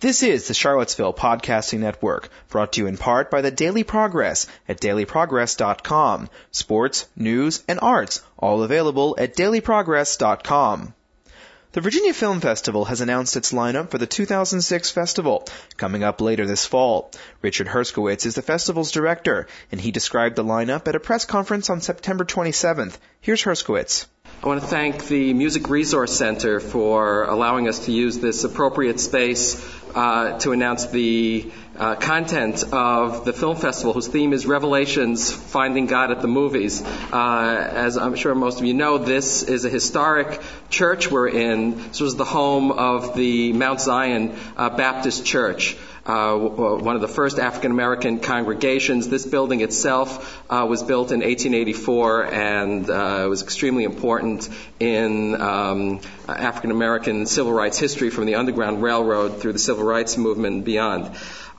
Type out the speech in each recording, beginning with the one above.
This is the Charlottesville Podcasting Network, brought to you in part by the Daily Progress at dailyprogress.com. Sports, news, and arts, all available at dailyprogress.com. The Virginia Film Festival has announced its lineup for the 2006 festival, coming up later this fall. Richard Herskowitz is the festival's director, and he described the lineup at a press conference on September 27th. Here's Herskowitz. I want to thank the Music Resource Center for allowing us to use this appropriate space to announce the content of the film festival, whose theme is Revelations, Finding God at the Movies. As I'm sure most of you know, this is a historic church we're in. This was the home of the Mount Zion Baptist Church. One of the first African-American congregations. This building itself was built in 1884 and was extremely important in African-American civil rights history, from the Underground Railroad through the Civil Rights Movement and beyond.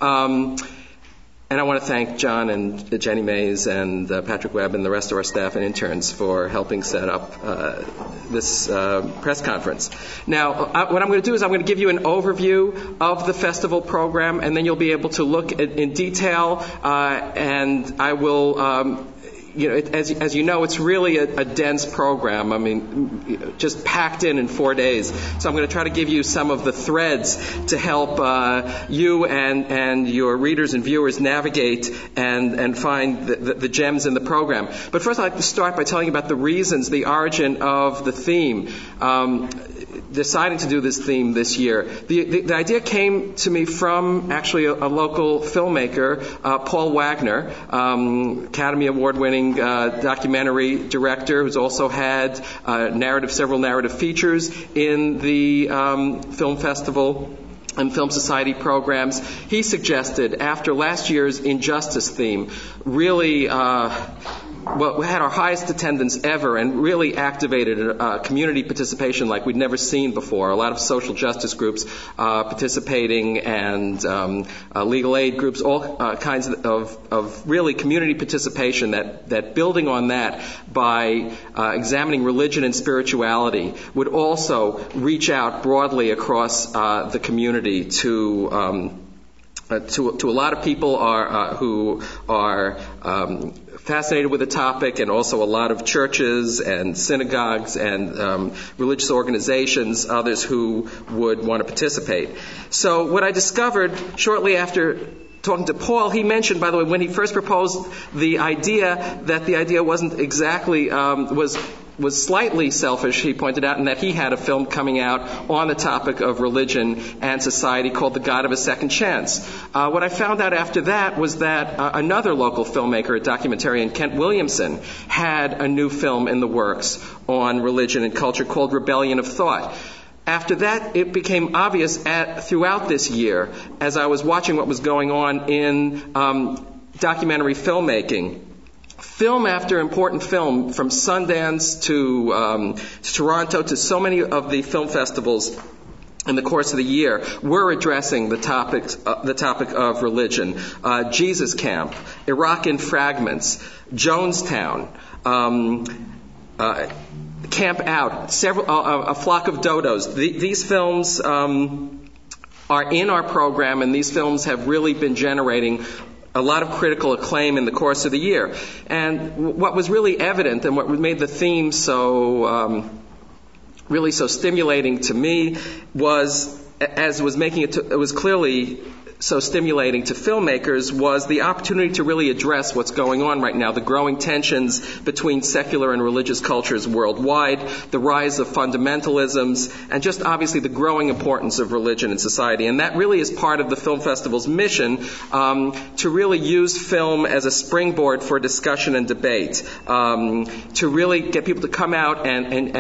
And I want to thank John and Jenny Mays and Patrick Webb and the rest of our staff and interns for helping set up this press conference. Now, what I'm going to do is I'm going to give you an overview of the festival program, and then you'll be able to look in detail, and I will... as you know, it's really a dense program. I mean, just packed in 4 days. So I'm going to try to give you some of the threads to help you and your readers and viewers navigate and find the gems in the program. But first, I'd like to start by telling you about the reasons, the origin of the theme. Deciding to do this theme this year. The idea came to me from actually a local filmmaker, Paul Wagner, Academy Award-winning documentary director, who's also had several narrative features in the film festival and Film Society programs. He suggested, after last year's Injustice theme, really we had our highest attendance ever and really activated community participation like we'd never seen before. A lot of social justice groups participating and legal aid groups, all kinds of really community participation that building on that by examining religion and spirituality would also reach out broadly across the community to a lot of people who are fascinated with the topic, and also a lot of churches and synagogues and religious organizations, others who would want to participate. So what I discovered shortly after talking to Paul, he mentioned, by the way, when he first proposed the idea, that the idea wasn't exactly, was slightly selfish, he pointed out, and that he had a film coming out on the topic of religion and society called The God of a Second Chance. What I found out after that was that another local filmmaker, a documentarian, Kent Williamson, had a new film in the works on religion and culture called Rebellion of Thought. After that, it became obvious throughout this year, as I was watching what was going on in documentary filmmaking, film after important film, from Sundance to Toronto to so many of the film festivals in the course of the year, we're addressing the topic of religion. Jesus Camp, Iraq in Fragments, Jonestown, Camp Out, A Flock of Dodos. These films are in our program, and these films have really been generating a lot of critical acclaim in the course of the year. And what was really evident, and what made the theme really so stimulating to me, was, as was making it was clearly so stimulating to filmmakers, was the opportunity to really address what's going on right now, the growing tensions between secular and religious cultures worldwide, the rise of fundamentalisms, and just obviously the growing importance of religion in society. And that really is part of the film festival's mission, to really use film as a springboard for discussion and debate, to really get people to come out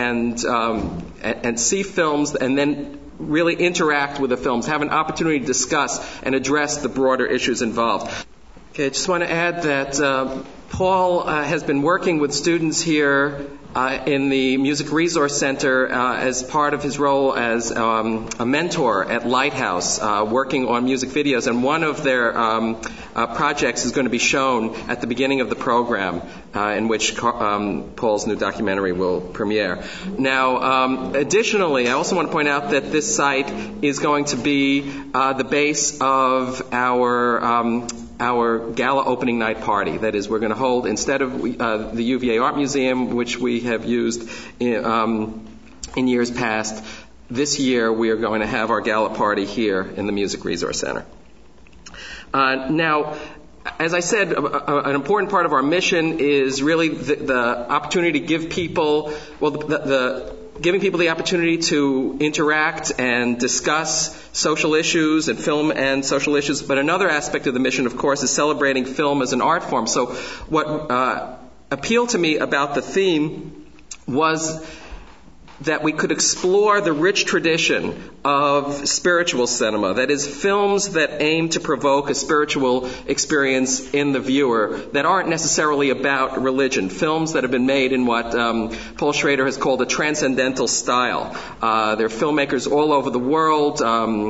and see films, and then really interact with the films, have an opportunity to discuss and address the broader issues involved. Okay, I just want to add that Paul has been working with students here in the Music Resource Center as part of his role as a mentor at Lighthouse, working on music videos. And one of their projects is going to be shown at the beginning of the program, in which Paul's new documentary will premiere. Now, additionally, I also want to point out that this site is going to be the base of our gala opening night party. That is, we're going to hold, instead of the UVA Art Museum, which we have used in years past, this year we are going to have our gala party here in the Music Resource Center. Now, as I said, an important part of our mission is really the opportunity to give people, giving people the opportunity to interact and discuss social issues and film and social issues. But another aspect of the mission, of course, is celebrating film as an art form. So what appealed to me about the theme was that we could explore the rich tradition of spiritual cinema, that is, films that aim to provoke a spiritual experience in the viewer that aren't necessarily about religion, films that have been made in what Paul Schrader has called a transcendental style. There are filmmakers all over the world,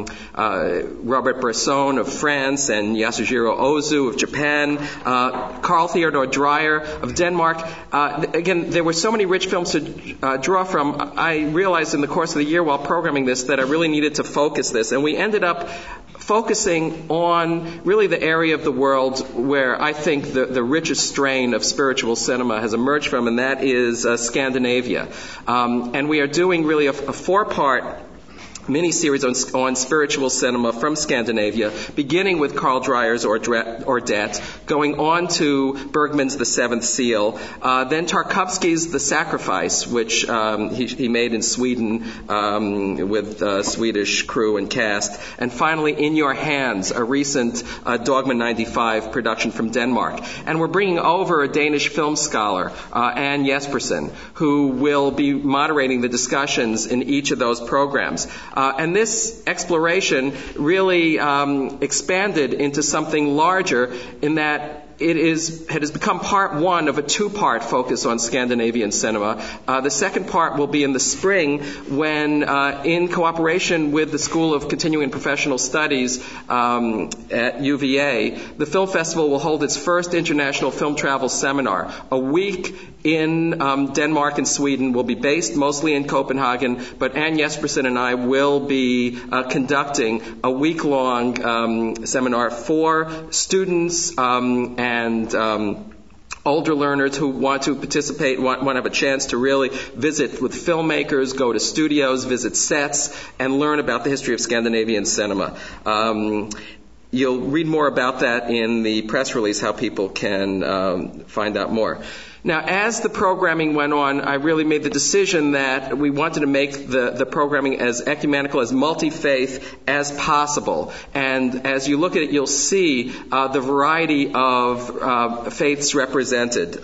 Robert Bresson of France and Yasujiro Ozu of Japan, Carl Theodor Dreyer of Denmark. Again, there were so many rich films to draw from. I realized in the course of the year while programming this that I really needed to focus this, and we ended up focusing on really the area of the world where I think the richest strain of spiritual cinema has emerged from, and that is Scandinavia. And we are doing really a four-part mini-series on spiritual cinema from Scandinavia, beginning with Carl Dreyer's Ordet, going on to Bergman's The Seventh Seal, then Tarkovsky's The Sacrifice, which he made in Sweden with a Swedish crew and cast, and finally In Your Hands, a recent Dogma 95 production from Denmark. And we're bringing over a Danish film scholar, Anne Jespersen, who will be moderating the discussions in each of those programs. And this exploration really expanded into something larger in that it has become part one of a two-part focus on Scandinavian cinema. The second part will be in the spring when, in cooperation with the School of Continuing and Professional Studies at UVA, the Film Festival will hold its first international film travel seminar. A week in Denmark and Sweden will be based mostly in Copenhagen, but Anne Jespersen and I will be conducting a week-long seminar for students and older learners who want to participate, want to have a chance to really visit with filmmakers, go to studios, visit sets, and learn about the history of Scandinavian cinema. You'll read more about that in the press release, how people can find out more. Now, as the programming went on, I really made the decision that we wanted to make the programming as ecumenical, as multi-faith as possible. And as you look at it, you'll see the variety of faiths represented.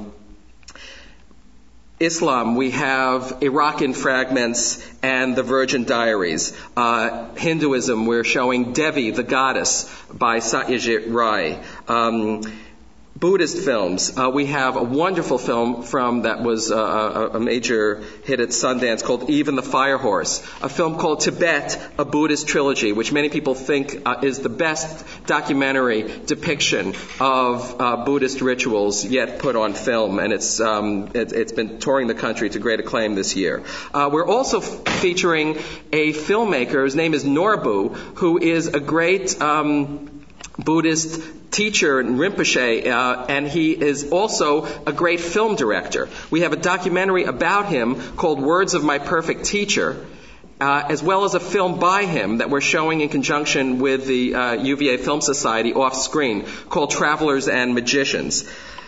Islam, we have Iraqi fragments and the Virgin Diaries. Hinduism, we're showing Devi, the goddess, by Satyajit Ray. Buddhist films. We have a wonderful film that was a major hit at Sundance called Eve and the Fire Horse, a film called Tibet, a Buddhist trilogy, which many people think is the best documentary depiction of Buddhist rituals yet put on film, and it's been touring the country to great acclaim this year. We're also featuring a filmmaker. His name is Norbu, who is a great Buddhist teacher in Rinpoche, and he is also a great film director. We have a documentary about him called Words of My Perfect Teacher, as well as a film by him that we're showing in conjunction with the UVA Film Society off screen called Travelers and Magicians.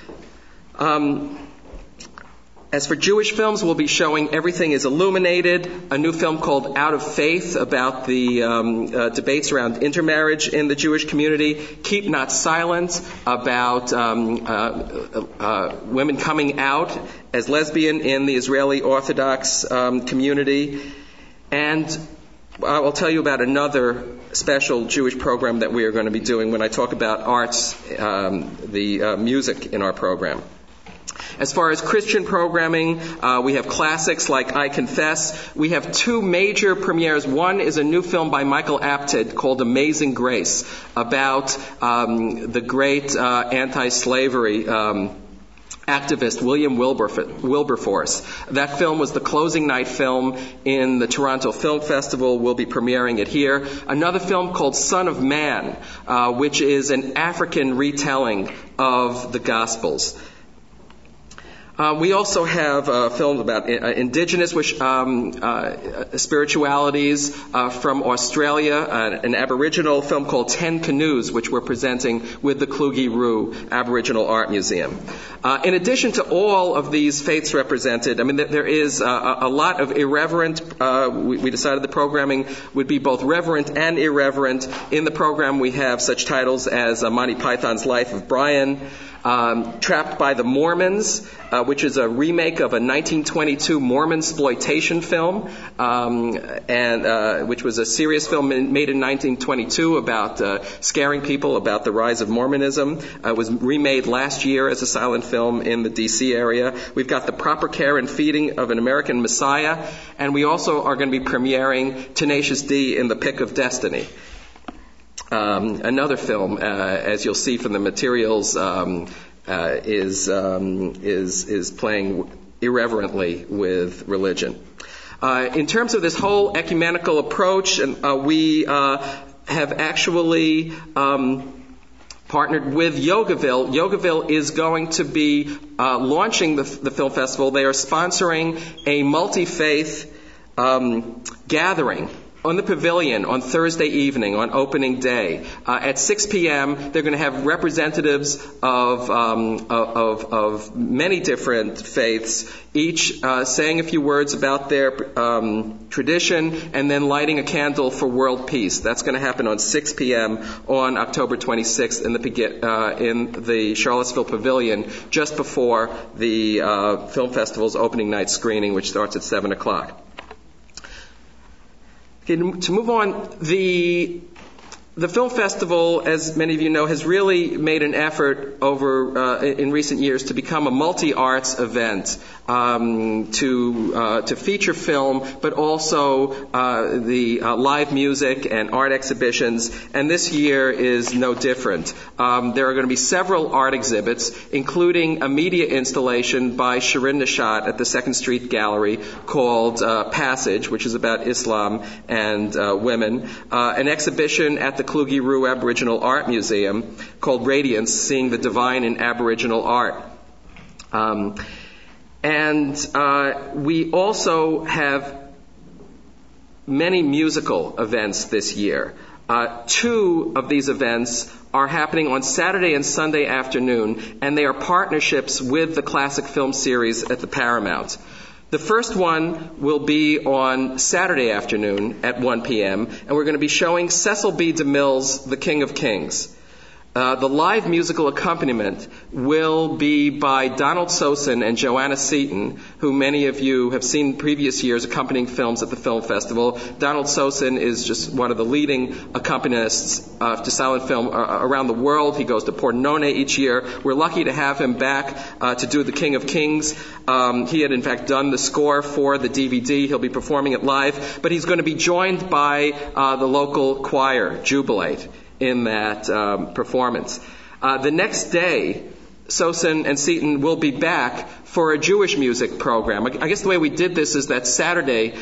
As for Jewish films, we'll be showing Everything is Illuminated, a new film called Out of Faith about the debates around intermarriage in the Jewish community, Keep Not Silent about women coming out as lesbian in the Israeli Orthodox community, and I'll tell you about another special Jewish program that we are going to be doing when I talk about arts, the music in our program. As far as Christian programming, we have classics like I Confess. We have two major premieres. One is a new film by Michael Apted called Amazing Grace, about the great anti-slavery activist William Wilberforce. That film was the closing night film in the Toronto Film Festival. We'll be premiering it here. Another film called Son of Man, which is an African retelling of the Gospels. We also have films about indigenous spiritualities from Australia, an Aboriginal film called 10 Canoes, which we're presenting with the Kluge-Ruhe Aboriginal Art Museum. In addition to all of these faiths represented, I mean, there is a lot of irreverent, we decided the programming would be both reverent and irreverent. In the program we have such titles as Monty Python's Life of Brian, Trapped by the Mormons, which is a remake of a 1922 Mormonsploitation film, which was a serious film made in 1922 about scaring people about the rise of Mormonism. It was remade last year as a silent film in the D.C. area. We've got The Proper Care and Feeding of an American Messiah, and we also are going to be premiering Tenacious D in The Pick of Destiny. Another film, as you'll see from the materials, is playing irreverently with religion. In terms of this whole ecumenical approach, we have actually partnered with Yogaville. Yogaville is going to be launching the film festival. They are sponsoring a multi-faith gathering on the pavilion on Thursday evening, on opening day. At 6 p.m., they're going to have representatives of many different faiths, each saying a few words about their tradition and then lighting a candle for world peace. That's going to happen on 6 p.m. on October 26th in the Charlottesville Pavilion, just before the film festival's opening night screening, which starts at 7 o'clock. Okay, to move on, the film festival, as many of you know, has really made an effort in recent years to become a multi-arts event, to feature film, but also the live music and art exhibitions. And this year is no different. There are going to be several art exhibits, including a media installation by Shirin Neshat at the 2nd Street Gallery called Passage, which is about Islam and women. An exhibition at the Kluge-Ruhe Aboriginal Art Museum called Radiance, Seeing the Divine in Aboriginal Art. We also have many musical events this year. Two of these events are happening on Saturday and Sunday afternoon, and they are partnerships with the classic film series at the Paramount. The first one will be on Saturday afternoon at 1 p.m., and we're going to be showing Cecil B. DeMille's The King of Kings. The live musical accompaniment will be by Donald Sosin and Joanna Seaton, who many of you have seen previous years accompanying films at the film festival. Donald Sosin is just one of the leading accompanists to silent film around the world. He goes to Pordenone each year. We're lucky to have him back to do The King of Kings. He had in fact done the score for the DVD. He'll be performing it live, but he's going to be joined by the local choir, Jubilate, in that performance. The next day, Sosin and Seaton will be back for a Jewish music program. I guess the way we did this is that Saturday,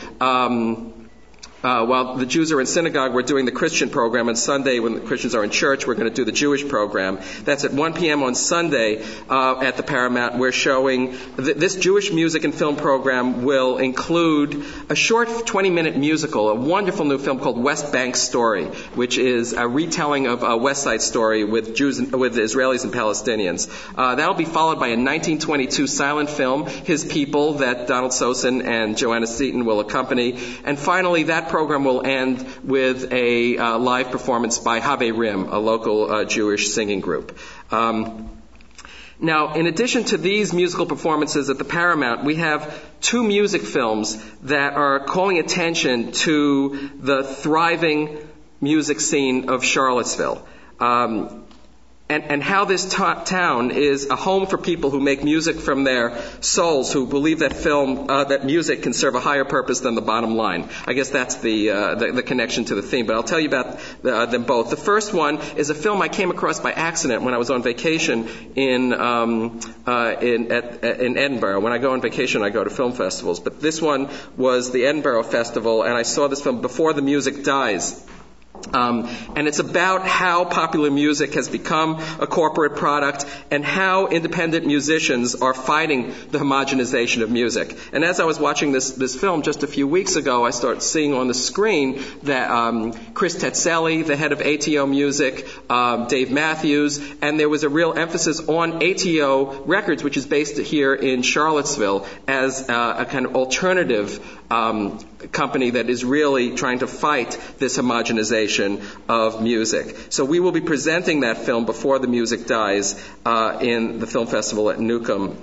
while the Jews are in synagogue, we're doing the Christian program, and Sunday, when the Christians are in church, we're going to do the Jewish program. That's at 1 p.m. on Sunday at the Paramount. We're showing this Jewish music and film program will include a short 20-minute musical, a wonderful new film called West Bank Story, which is a retelling of a West Side Story with with Israelis and Palestinians. That'll be followed by a 1922 silent film, His People, that Donald Sosin and Joanna Seaton will accompany. And finally, that program will end with a live performance by Habe Rim, a local Jewish singing group. Now, in addition to these musical performances at the Paramount, we have two music films that are calling attention to the thriving music scene of Charlottesville. And how this town is a home for people who make music from their souls, who believe that that music can serve a higher purpose than the bottom line. I guess that's the connection to the theme. But I'll tell you about them both. The first one is a film I came across by accident when I was on vacation in Edinburgh. When I go on vacation, I go to film festivals. But this one was the Edinburgh Festival, and I saw this film, Before the Music Dies. And it's about how popular music has become a corporate product and how independent musicians are fighting the homogenization of music. And as I was watching this film just a few weeks ago, I started seeing on the screen that Chris Tetzelli, the head of ATO Music, Dave Matthews, and there was a real emphasis on ATO Records, which is based here in Charlottesville, as a kind of alternative company that is really trying to fight this homogenization of music. So we will be presenting that film, Before the Music Dies, in the film festival at Newcomb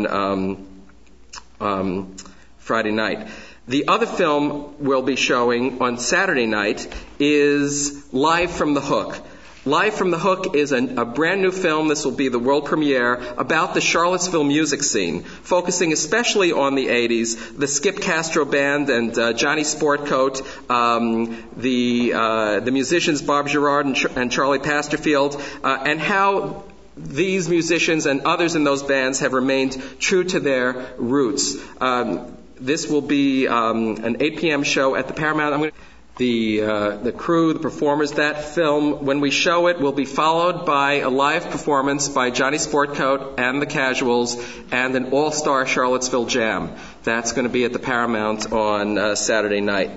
on Friday night. The other film we'll be showing on Saturday night is Live from the Hook. Live from the Hook is a brand new film. This will be the world premiere about the Charlottesville music scene, focusing especially on the 80s, the Skip Castro Band and Johnny Sportcoat, the musicians Bob Gerard and Charlie Pasterfield, and how these musicians and others in those bands have remained true to their roots. This will be an 8 p.m. show at the Paramount. The crew, the performers, that film, when we show it, will be followed by a live performance by Johnny Sportcoat and the Casuals and an all-star Charlottesville jam. That's going to be at the Paramount on Saturday night.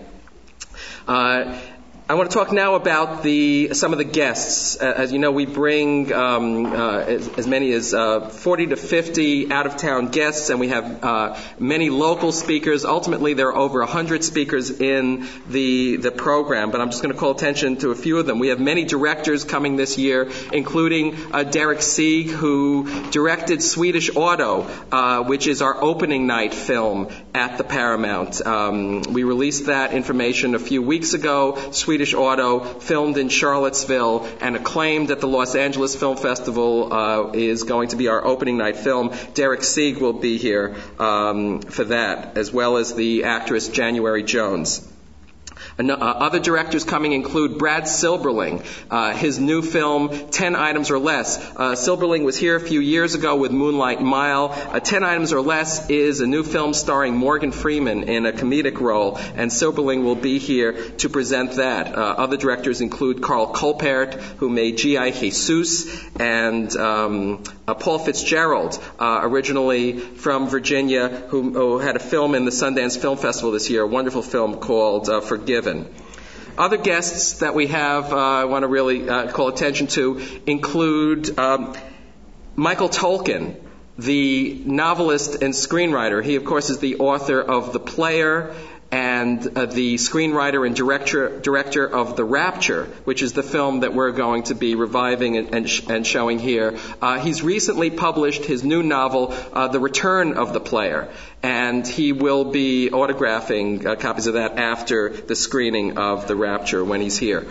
I want to talk now about some of the guests. As you know, we bring as many as 40 to 50 out-of-town guests, and we have many local speakers. Ultimately, there are over 100 speakers in the program, but I'm just going to call attention to a few of them. We have many directors coming this year, including Derek Sieg, who directed Swedish Auto, which is our opening night film at the Paramount. We released that information a few weeks ago. Swedish Auto, filmed in Charlottesville and acclaimed at the Los Angeles Film Festival, is going to be our opening night film. Derek Sieg will be here for that, as well as the actress January Jones. Other directors coming include Brad Silberling, his new film, 10 Items or Less. Silberling was here a few years ago with Moonlight Mile. 10 Items or Less is a new film starring Morgan Freeman in a comedic role, and Silberling will be here to present that. Other directors include Carl Kolpert, who made G.I. Jesus, and Paul Fitzgerald, originally from Virginia, who had a film in the Sundance Film Festival this year, a wonderful film called Forgiven. Other guests that we have I want to really call attention to include Michael Tolkien, the novelist and screenwriter. He, of course, is the author of The Player and the screenwriter and director of The Rapture, which is the film that we're going to be reviving and showing here. He's recently published his new novel, The Return of the Player, and he will be autographing copies of that after the screening of The Rapture when he's here.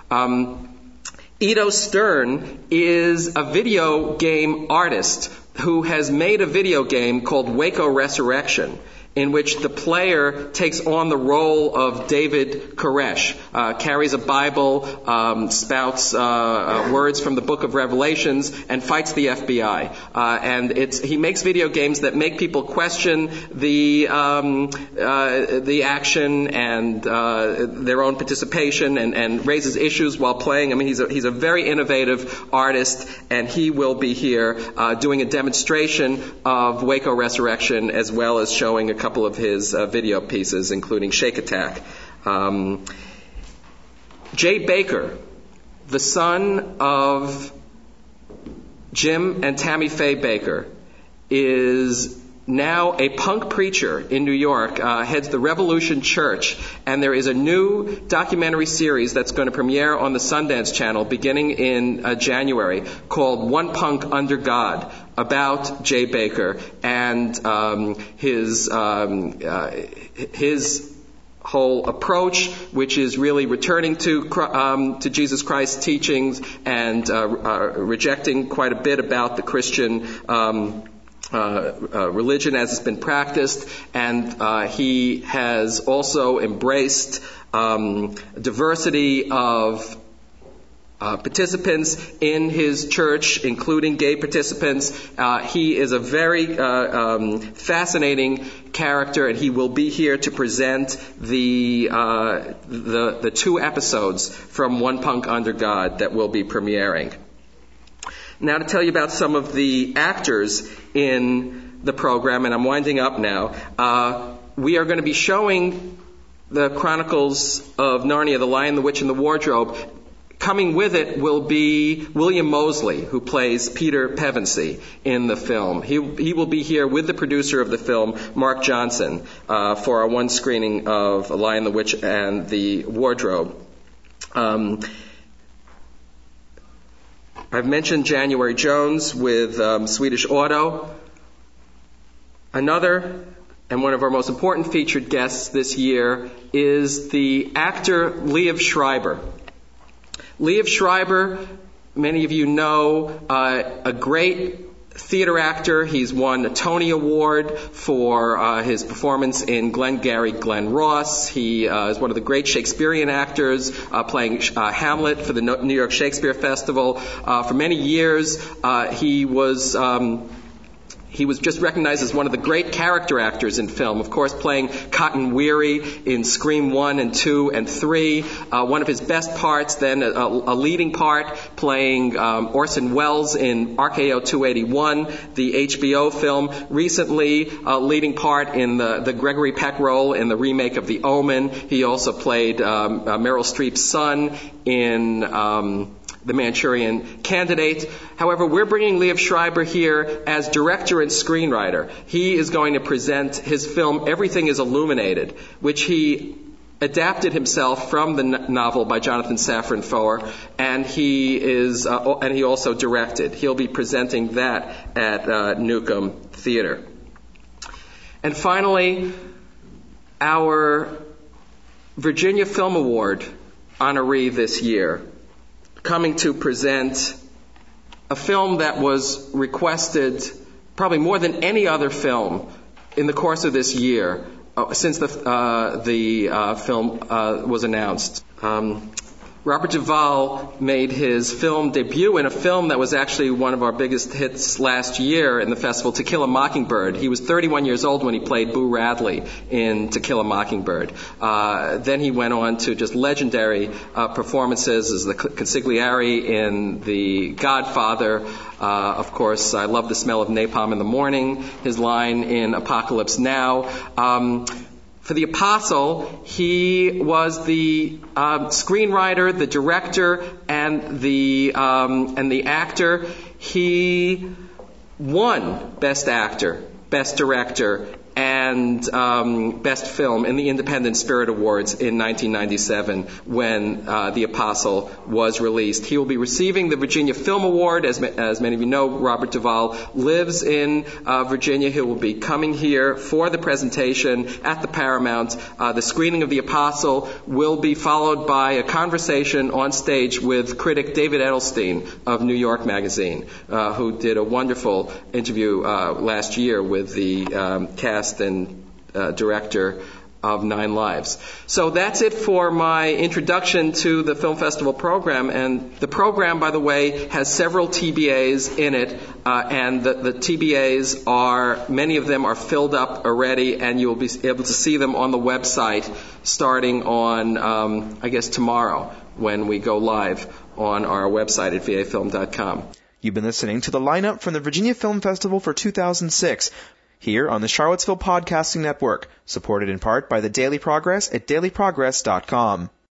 Edo Stern is a video game artist who has made a video game called Waco Resurrection, in which the player takes on the role of David Koresh, carries a Bible, spouts words from the Book of Revelations, and fights the FBI. And he makes video games that make people question the action and their own participation, and raises issues while playing. I mean, he's a very innovative artist, and he will be here doing a demonstration of Waco Resurrection, as well as showing a couple of his video pieces, including Shake Attack. Jay Baker, the son of Jim and Tammy Faye Baker, is now a punk preacher in New York, heads the Revolution Church, and there is a new documentary series that's going to premiere on the Sundance Channel beginning in January called One Punk Under God, about Jay Baker and his whole approach, which is really returning to Jesus Christ's teachings and rejecting quite a bit about the Christian religion as it's been practiced, and he has also embraced diversity of participants in his church, including gay participants. He is a very fascinating character, and he will be here to present the 2 episodes from One Punk Under God that will be premiering. Now to tell you about some of the actors in the program, and I'm winding up now. We are going to be showing the Chronicles of Narnia, The Lion, the Witch, and the Wardrobe. Coming with it will be William Moseley, who plays Peter Pevensey in the film. He will be here with the producer of the film, Mark Johnson, for our one screening of The Lion, the Witch, and the Wardrobe. I've mentioned January Jones with Swedish Auto. Another, and one of our most important featured guests this year, is the actor Liev Schreiber. Liev Schreiber, many of you know, a great theater actor. He's won a Tony Award for his performance in Glengarry Glen Ross. He is one of the great Shakespearean actors, playing Hamlet for the New York Shakespeare Festival. For many years, he was just recognized as one of the great character actors in film, of course playing Cotton Weary in Scream 1 and 2 and 3. One of his best parts, then a leading part, playing Orson Welles in RKO 281, the HBO film. Recently, a leading part in the Gregory Peck role in the remake of The Omen. He also played Meryl Streep's son in The Manchurian Candidate. However, we're bringing Liev Schreiber here as director and screenwriter. He is going to present his film Everything is Illuminated, which he adapted himself from the novel by Jonathan Safran Foer, and he also directed. He'll be presenting that at Newcomb Theater. And finally, our Virginia Film Award honoree this year, coming to present a film that was requested probably more than any other film in the course of this year since the film was announced. Robert Duvall made his film debut in a film that was actually one of our biggest hits last year in the festival, To Kill a Mockingbird. He was 31 years old when he played Boo Radley in To Kill a Mockingbird. Then he went on to just legendary performances as the consigliere in The Godfather. Of course, I love the smell of napalm in the morning, his line in Apocalypse Now. For The Apostle, he was the screenwriter, the director, and the actor. He won Best Actor, Best Director, and Best Film in the Independent Spirit Awards in 1997 when The Apostle was released. He will be receiving the Virginia Film Award. As many of you know, Robert Duvall lives in Virginia. He will be coming here for the presentation at the Paramount. The screening of The Apostle will be followed by a conversation on stage with critic David Edelstein of New York Magazine, who did a wonderful interview last year with the cast and director of 9 Lives. So that's it for my introduction to the Film Festival program. And the program, by the way, has several TBAs in it, and the TBAs many of them are filled up already, and you'll be able to see them on the website starting on, I guess, tomorrow when we go live on our website at vafilm.com. You've been listening to the lineup from the Virginia Film Festival for 2006. Here on the Charlottesville Podcasting Network, supported in part by the Daily Progress at dailyprogress.com.